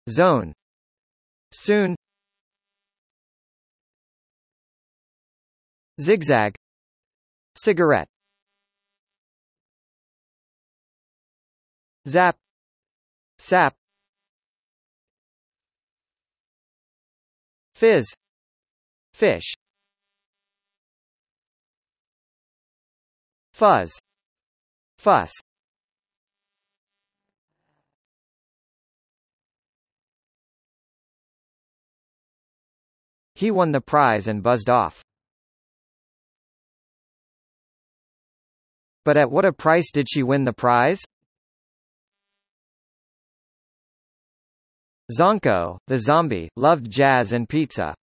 Zone. Soon. Zigzag. Cigarette. Zap. Sap. Fizz. Fish. Fuzz. Fuss. He won the prize and buzzed off. But at what a price did she win the prize? Zonko, the zombie, loved jazz and pizza.